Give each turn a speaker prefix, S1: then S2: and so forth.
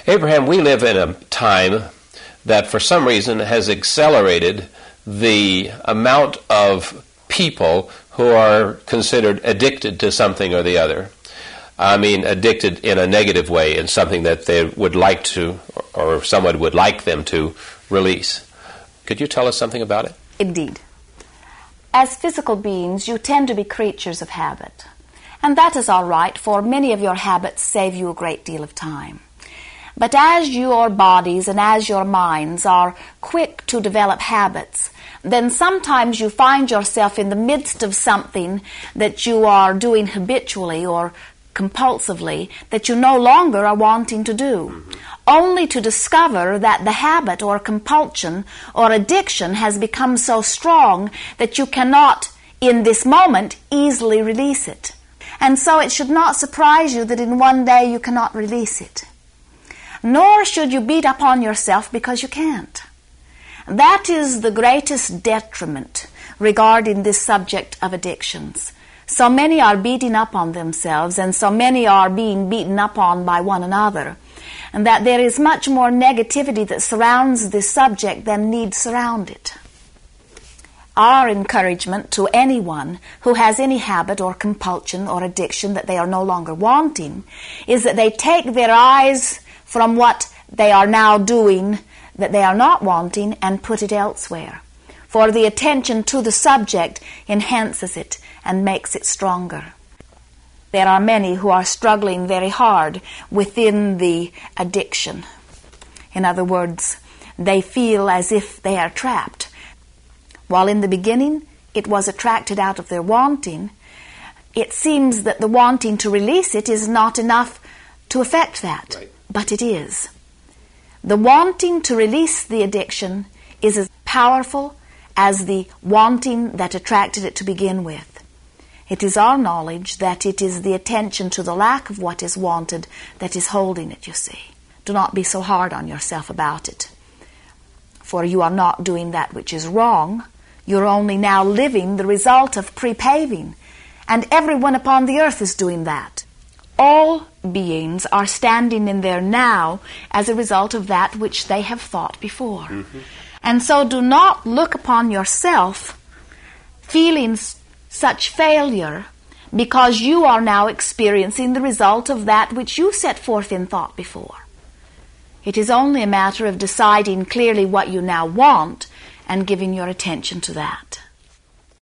S1: Abraham, we live in a time that for some reason has accelerated the amount of people who are considered addicted to something or the other. I mean, addicted in a negative way, in something that they would like to, or someone would like them to release. Could you tell us something about it?
S2: Indeed. As physical beings, you tend to be creatures of habit. And that is all right, for many of your habits save you a great deal of time. But as your bodies and as your minds are quick to develop habits, then sometimes you find yourself in the midst of something that you are doing habitually or compulsively that you no longer are wanting to do, only to discover that the habit or compulsion or addiction has become so strong that you cannot, in this moment, easily release it. And so it should not surprise you that in one day you cannot release it. Nor should you beat upon yourself because you can't. That is the greatest detriment regarding this subject of addictions. So many are beating up on themselves, and so many are being beaten up on by one another, and that there is much more negativity that surrounds this subject than need surround it. Our encouragement to anyone who has any habit or compulsion or addiction that they are no longer wanting is that they take their eyes from what they are now doing that they are not wanting and put it elsewhere. For the attention to the subject enhances it and makes it stronger. There are many who are struggling very hard within the addiction. In other words, they feel as if they are trapped. While in the beginning it was attracted out of their wanting, it seems that the wanting to release it is not enough to affect that.
S1: Right.
S2: But it is. The wanting to release the addiction is as powerful as the wanting that attracted it to begin with. It is our knowledge that it is the attention to the lack of what is wanted that is holding it, you see. Do not be so hard on yourself about it. For you are not doing that which is wrong. You're only now living the result of pre-paving. And everyone upon the earth is doing that. All beings are standing in their now as a result of that which they have thought before. Mm-hmm. And so do not look upon yourself feeling such failure because you are now experiencing the result of that which you set forth in thought before. It is only a matter of deciding clearly what you now want and giving your attention to that.